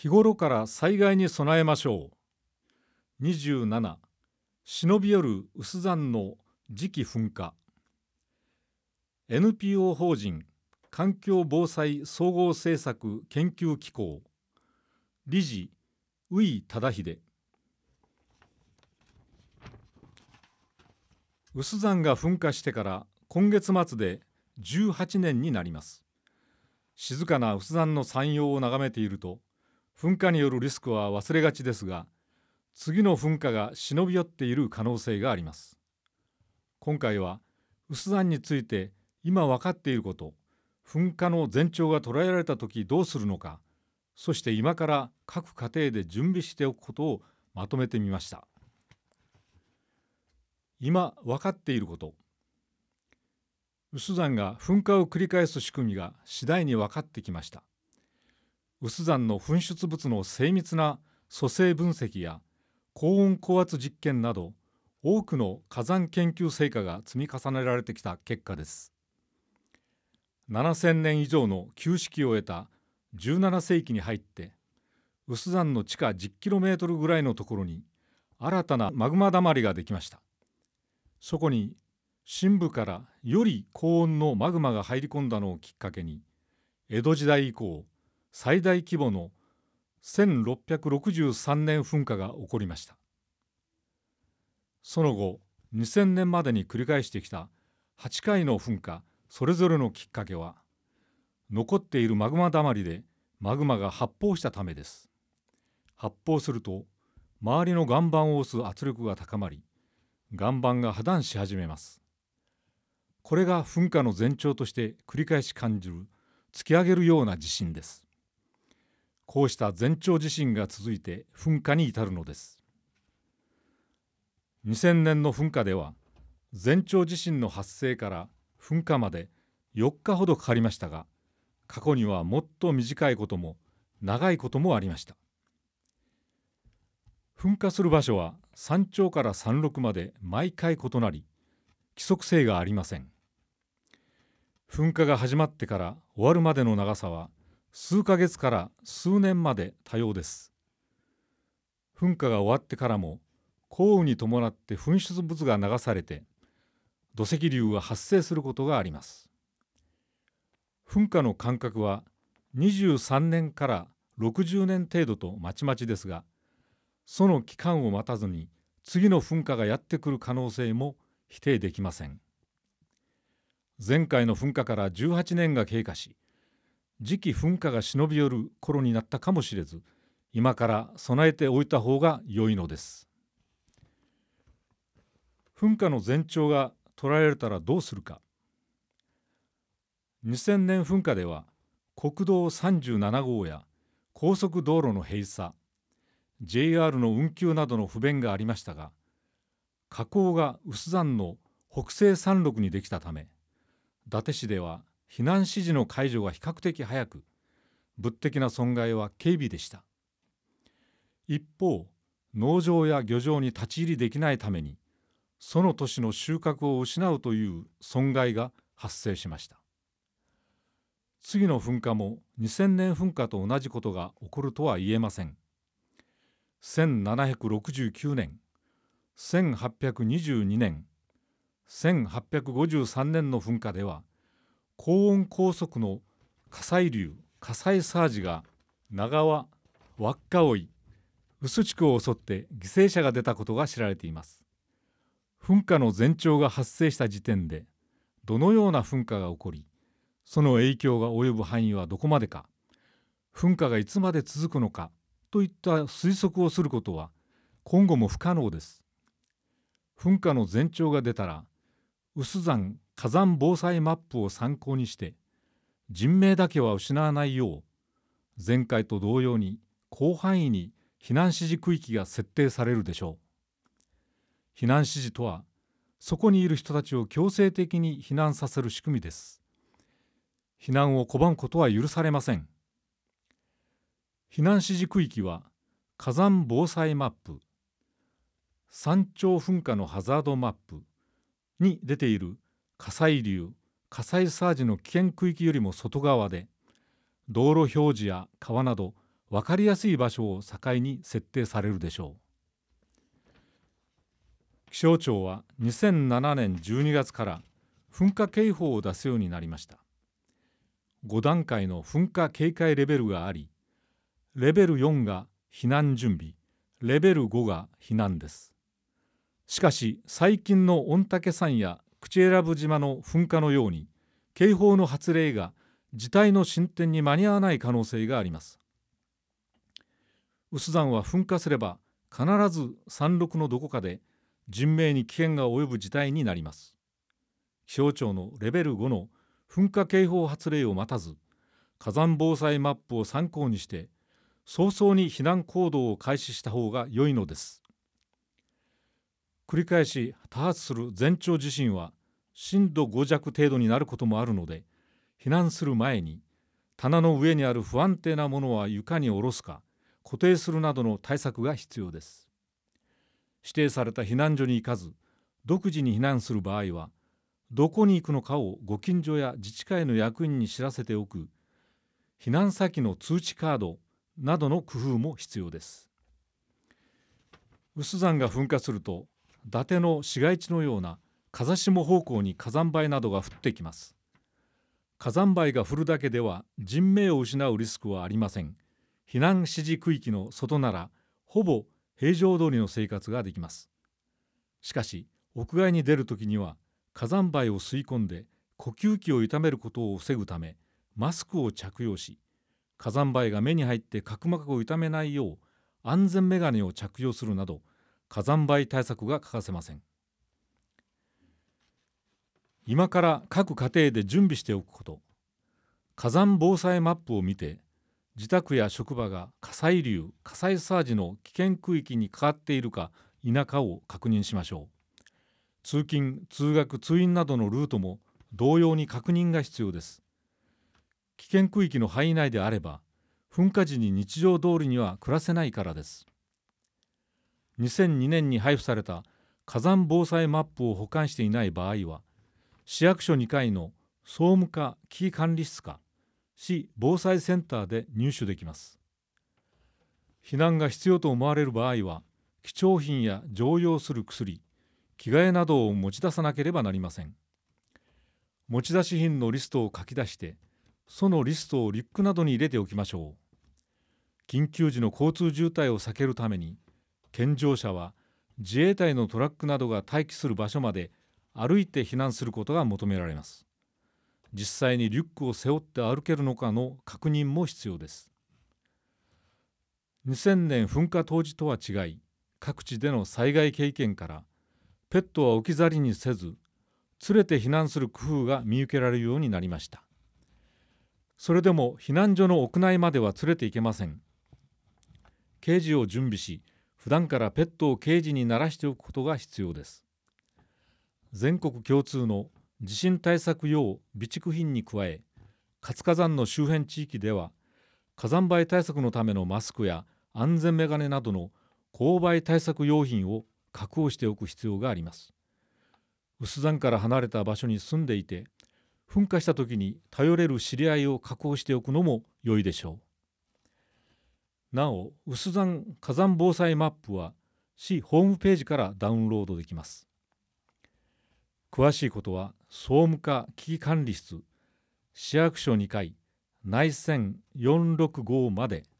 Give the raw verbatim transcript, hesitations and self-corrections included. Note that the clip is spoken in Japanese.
日頃から災害に備えましょう。にじゅうなな、忍び寄る有珠山の次期噴火。 エヌピーオー 法人環境防災総合政策研究機構理事宇井忠秀。有珠山が噴火してから今月末でじゅうはちねんになります。静かな有珠山の山容を眺めていると、噴火によるリスクは忘れがちですが、次の噴火が忍び寄っている可能性があります。今回は有珠山について今分かっていること、噴火の前兆が捉えられたときどうするのか、そして今から各家庭で準備しておくことをまとめてみました。今分かっていること。有珠山が噴火を繰り返す仕組みが次第に分かってきました。有珠山の噴出物の精密な組成分析や高温高圧実験など、多くの火山研究成果が積み重ねられてきた結果です。ななせんねん以上の旧識を得たじゅうななせいきに入って、有珠山の地下じゅっキロメートルぐらいのところに新たなマグマだまりができました。そこに深部からより高温のマグマが入り込んだのをきっかけに、江戸時代以降最大規模のせんろっぴゃくろくじゅうさんねん噴火が起こりました。その後にせんねんまでに繰り返してきたはちかいの噴火それぞれのきっかけは、残っているマグマだまりでマグマが発泡したためです。発泡すると周りの岩盤を押す圧力が高まり、岩盤が破断し始めます。これが噴火の前兆として繰り返し感じる突き上げるような地震です。こうした前兆地震が続いて噴火に至るのです。にせんねんの噴火では、前兆地震の発生から噴火までよっかほどかかりましたが、過去にはもっと短いことも長いこともありました。噴火する場所は山頂から山麓まで毎回異なり、規則性がありません。噴火が始まってから終わるまでの長さは数ヶ月から数年まで多様です。噴火が終わってからも降雨に伴って噴出物が流されて土石流が発生することがあります。噴火の間隔はにじゅうさんねんからろくじゅうねん程度とまちまちですが、その期間を待たずに次の噴火がやってくる可能性も否定できません。前回の噴火からじゅうはちねんが経過し、次期噴火が忍び寄る頃になったかもしれず、今から備えておいた方が良いのです。噴火の前兆が捉えられたらどうするか。にせんねん噴火では国道さんじゅうななごうや高速道路の閉鎖、ジェイアール の運休などの不便がありましたが、火口が有珠山の北西山麓にできたため、伊達市では避難指示の解除が比較的早く、物的な損害は軽微でした。一方、農場や漁場に立ち入りできないために、その年の収穫を失うという損害が発生しました。次の噴火もにせんねん噴火と同じことが起こるとは言えません。せんななひゃくろくじゅうきゅうねん、せんはっぴゃくにじゅうにねん、せんはっぴゃくごじゅうさんねんの噴火では、高温高速の火砕流、火砕サージが長和、稚老、臼地区を襲って犠牲者が出たことが知られています。噴火の前兆が発生した時点で、どのような噴火が起こり、その影響が及ぶ範囲はどこまでか、噴火がいつまで続くのかといった推測をすることは今後も不可能です。噴火の前兆が出たら、有珠山火山防災マップを参考にして、人命だけは失わないよう、前回と同様に広範囲に避難指示区域が設定されるでしょう。避難指示とは、そこにいる人たちを強制的に避難させる仕組みです。避難を拒むことは許されません。避難指示区域は、火山防災マップ、山頂噴火のハザードマップに出ている火砕流、火砕サージの危険区域よりも外側で、道路標示や川など分かりやすい場所を境に設定されるでしょう。気象庁はにせんななねんじゅうにがつから噴火警報を出すようになりました。ごだんかいの噴火警戒レベルがあり、レベルよんが避難準備、レベルごが避難です。しかし最近の御嶽山や口永良部島の噴火のように、警報の発令が事態の進展に間に合わない可能性があります。有珠山は噴火すれば必ず山麓のどこかで人命に危険が及ぶ事態になります。気象庁のレベルごの噴火警報発令を待たず、火山防災マップを参考にして早々に避難行動を開始した方が良いのです。繰り返し多発する前兆地震は震度ご弱程度になることもあるので、避難する前に棚の上にある不安定なものは床に下ろすか固定するなどの対策が必要です。指定された避難所に行かず独自に避難する場合は、どこに行くのかをご近所や自治会の役員に知らせておく避難先の通知カードなどの工夫も必要です。有珠山が噴火すると、伊達の市街地のような風下方向に火山灰などが降ってきます。火山灰が降るだけでは人命を失うリスクはありません。避難指示区域の外ならほぼ平常通りの生活ができます。しかし屋外に出るときには火山灰を吸い込んで呼吸器を痛めることを防ぐためマスクを着用し、火山灰が目に入って角膜を痛めないよう安全メガネを着用するなど火山灰対策が欠かせません。今から各家庭で準備しておくこと。火山防災マップを見て、自宅や職場が火砕流、火災サージの危険区域にかかっているか否かを確認しましょう。通勤・通学・通院などのルートも同様に確認が必要です。危険区域の範囲内であれば、噴火時に日常通りには暮らせないからです。にせんにねんに配布された火山防災マップを保管していない場合は、市役所にかいの総務課危機管理室か市防災センターで入手できます。避難が必要と思われる場合は、貴重品や常用する薬、着替えなどを持ち出さなければなりません。持ち出し品のリストを書き出して、そのリストをリュックなどに入れておきましょう。緊急時の交通渋滞を避けるために、健常者は自衛隊のトラックなどが待機する場所まで歩いて避難することが求められます。実際にリュックを背負って歩けるのかの確認も必要です。にせんねん噴火当時とは違い、各地での災害経験から、ペットは置き去りにせず、連れて避難する工夫が見受けられるようになりました。それでも避難所の屋内までは連れて行けません。ケージを準備し、普段からペットをケージに慣らしておくことが必要です。全国共通の地震対策用備蓄品に加え、活火山の周辺地域では火山灰対策のためのマスクや安全メガネなどの勾配対策用品を確保しておく必要があります。有珠山から離れた場所に住んでいて、噴火した時に頼れる知り合いを確保しておくのも良いでしょう。なお、有珠山火山防災マップは市ホームページからダウンロードできます。詳しいことは総務課危機管理室、市役所にかい内線よんろくごまで